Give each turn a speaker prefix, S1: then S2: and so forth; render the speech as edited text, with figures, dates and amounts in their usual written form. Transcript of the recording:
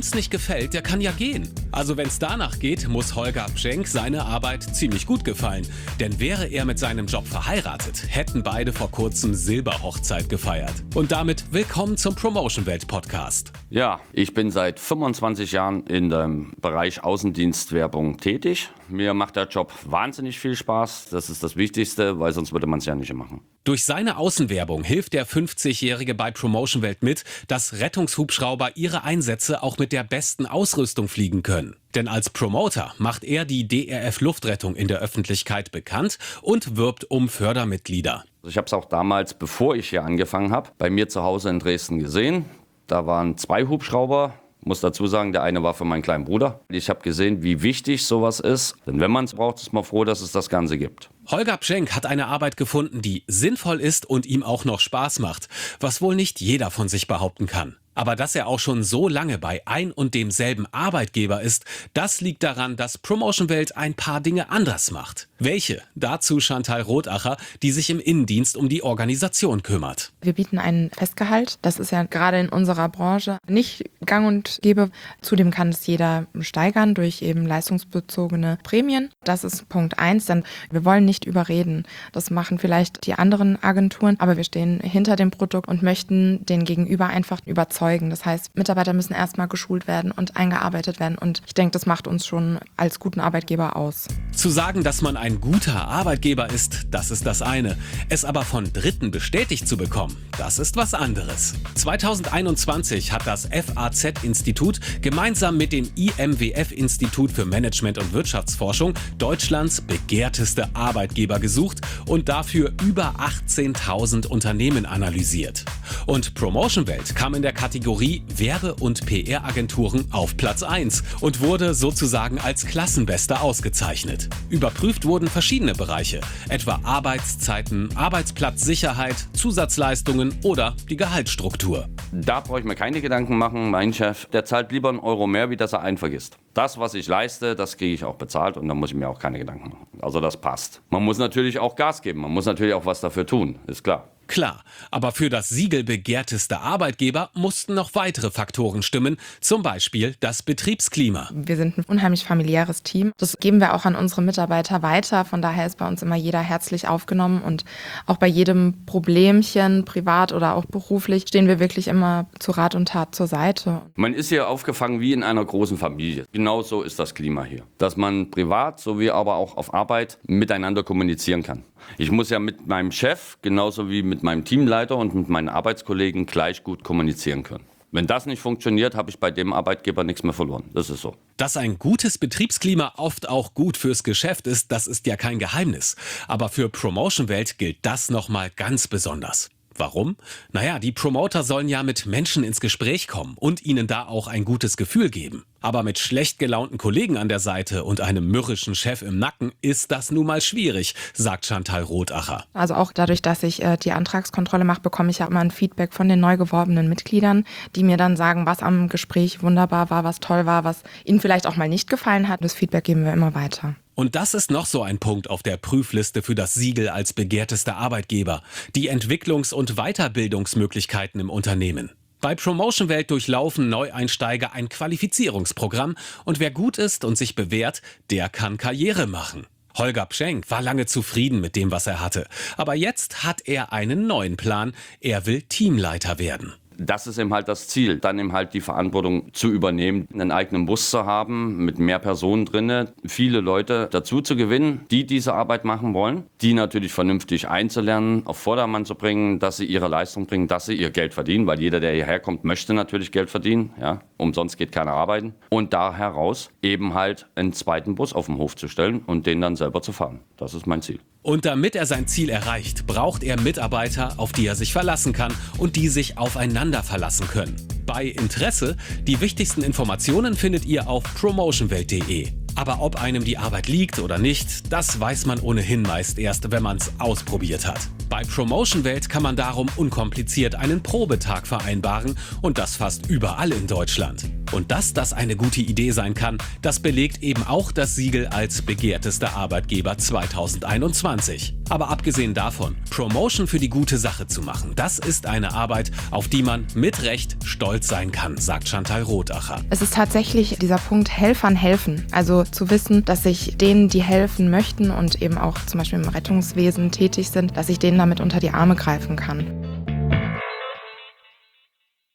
S1: Wem's nicht gefällt, der kann ja gehen. Also wenn's danach geht, muss Holger Bschenk seine Arbeit ziemlich gut gefallen. Denn wäre er mit seinem Job verheiratet, hätten beide vor kurzem Silberhochzeit gefeiert. Und damit willkommen zum Promotion Welt Podcast.
S2: Ja, ich bin seit 25 Jahren in dem Bereich Außendienstwerbung tätig. Mir macht der Job wahnsinnig viel Spaß. Das ist das Wichtigste, weil sonst würde man es ja nicht machen.
S1: Durch seine Außenwerbung hilft der 50-Jährige bei Promotion Welt mit, dass Rettungshubschrauber ihre Einsätze auch mit der besten Ausrüstung fliegen können. Denn als Promoter macht er die DRF Luftrettung in der Öffentlichkeit bekannt und wirbt um Fördermitglieder.
S2: Ich habe es auch damals, bevor ich hier angefangen habe, bei mir zu Hause in Dresden gesehen. Da waren 2 Hubschrauber. Muss dazu sagen, der eine war für meinen kleinen Bruder. Ich habe gesehen, wie wichtig sowas ist. Denn wenn man es braucht, ist man froh, dass es das Ganze gibt.
S1: Holger Bschenk hat eine Arbeit gefunden, die sinnvoll ist und ihm auch noch Spaß macht, was wohl nicht jeder von sich behaupten kann. Aber dass er auch schon so lange bei ein und demselben Arbeitgeber ist, das liegt daran, dass Promotion Welt ein paar Dinge anders macht. Welche? Dazu Chantal Rotacher, die sich im Innendienst um die Organisation kümmert.
S3: Wir bieten ein Festgehalt. Das ist ja gerade in unserer Branche nicht gang und gäbe. Zudem kann es jeder steigern durch eben leistungsbezogene Prämien. Das ist Punkt 1. Denn wir wollen nicht überreden. Das machen vielleicht die anderen Agenturen, aber wir stehen hinter dem Produkt und möchten den Gegenüber einfach überzeugen. Das heißt, Mitarbeiter müssen erstmal geschult werden und eingearbeitet werden. Und ich denke, das macht uns schon als guten Arbeitgeber aus.
S1: Zu sagen, dass man ein guter Arbeitgeber ist, das ist das eine. Es aber von Dritten bestätigt zu bekommen, das ist was anderes. 2021 hat das FAZ-Institut gemeinsam mit dem IMWF-Institut für Management und Wirtschaftsforschung Deutschlands begehrteste Arbeitgeber gesucht und dafür über 18.000 Unternehmen analysiert. Und Promotion Welt kam in der Kategorie Werbe- und PR-Agenturen auf Platz 1 und wurde sozusagen als Klassenbeste ausgezeichnet. Überprüft wurden verschiedene Bereiche, etwa Arbeitszeiten, Arbeitsplatzsicherheit, Zusatzleistungen oder die Gehaltsstruktur.
S2: Da brauche ich mir keine Gedanken machen. Mein Chef, der zahlt lieber einen Euro mehr, wie dass er einen vergisst. Das, was ich leiste, das kriege ich auch bezahlt und da muss ich mir auch keine Gedanken machen. Also das passt. Man muss natürlich auch Gas geben, man muss natürlich auch was dafür tun, ist klar.
S1: Klar, aber für das Siegel begehrtester Arbeitgeber mussten noch weitere Faktoren stimmen, zum Beispiel das Betriebsklima.
S3: Wir sind ein unheimlich familiäres Team. Das geben wir auch an unsere Mitarbeiter weiter. Von daher ist bei uns immer jeder herzlich aufgenommen und auch bei jedem Problemchen, privat oder auch beruflich, stehen wir wirklich immer zu Rat und Tat zur Seite.
S2: Man ist hier aufgefangen wie in einer großen Familie. Genauso ist das Klima hier. Dass man privat sowie aber auch auf Arbeit miteinander kommunizieren kann. Ich muss ja mit meinem Chef genauso wie mit meinem Teamleiter und mit meinen Arbeitskollegen gleich gut kommunizieren können. Wenn das nicht funktioniert, habe ich bei dem Arbeitgeber nichts mehr verloren. Das ist so.
S1: Dass ein gutes Betriebsklima oft auch gut fürs Geschäft ist, das ist ja kein Geheimnis. Aber für Promotion Welt gilt das nochmal ganz besonders. Warum? Naja, die Promoter sollen ja mit Menschen ins Gespräch kommen und ihnen da auch ein gutes Gefühl geben. Aber mit schlecht gelaunten Kollegen an der Seite und einem mürrischen Chef im Nacken ist das nun mal schwierig, sagt Chantal Rotacher.
S3: Also auch dadurch, dass ich die Antragskontrolle mache, bekomme ich ja immer ein Feedback von den neu geworbenen Mitgliedern, die mir dann sagen, was am Gespräch wunderbar war, was toll war, was ihnen vielleicht auch mal nicht gefallen hat. Das Feedback geben wir immer weiter.
S1: Und das ist noch so ein Punkt auf der Prüfliste für das Siegel als begehrtester Arbeitgeber. Die Entwicklungs- und Weiterbildungsmöglichkeiten im Unternehmen. Bei Promotion Welt durchlaufen Neueinsteiger ein Qualifizierungsprogramm und wer gut ist und sich bewährt, der kann Karriere machen. Holger Bschenk war lange zufrieden mit dem, was er hatte. Aber jetzt hat er einen neuen Plan. Er will Teamleiter werden.
S2: Das ist eben halt das Ziel, dann eben halt die Verantwortung zu übernehmen, einen eigenen Bus zu haben, mit mehr Personen drin, viele Leute dazu zu gewinnen, die diese Arbeit machen wollen, die natürlich vernünftig einzulernen, auf Vordermann zu bringen, dass sie ihre Leistung bringen, dass sie ihr Geld verdienen, weil jeder, der hierher kommt, möchte natürlich Geld verdienen, ja, umsonst geht keiner arbeiten und da heraus eben halt einen zweiten Bus auf den Hof zu stellen und den dann selber zu fahren. Das ist mein Ziel.
S1: Und damit er sein Ziel erreicht, braucht er Mitarbeiter, auf die er sich verlassen kann und die sich aufeinander verlassen können. Bei Interesse, die wichtigsten Informationen findet ihr auf promotionwelt.de. Aber ob einem die Arbeit liegt oder nicht, das weiß man ohnehin meist erst, wenn man es ausprobiert hat. Bei Promotion Welt kann man darum unkompliziert einen Probetag vereinbaren und das fast überall in Deutschland. Und dass das eine gute Idee sein kann, das belegt eben auch das Siegel als begehrtester Arbeitgeber 2021. Aber abgesehen davon, Promotion für die gute Sache zu machen, das ist eine Arbeit, auf die man mit Recht stolz sein kann, sagt Chantal Rotacher.
S3: Es ist tatsächlich dieser Punkt Helfern helfen. Also zu wissen, dass ich denen, die helfen möchten und eben auch zum Beispiel im Rettungswesen tätig sind, dass ich denen damit unter die Arme greifen kann.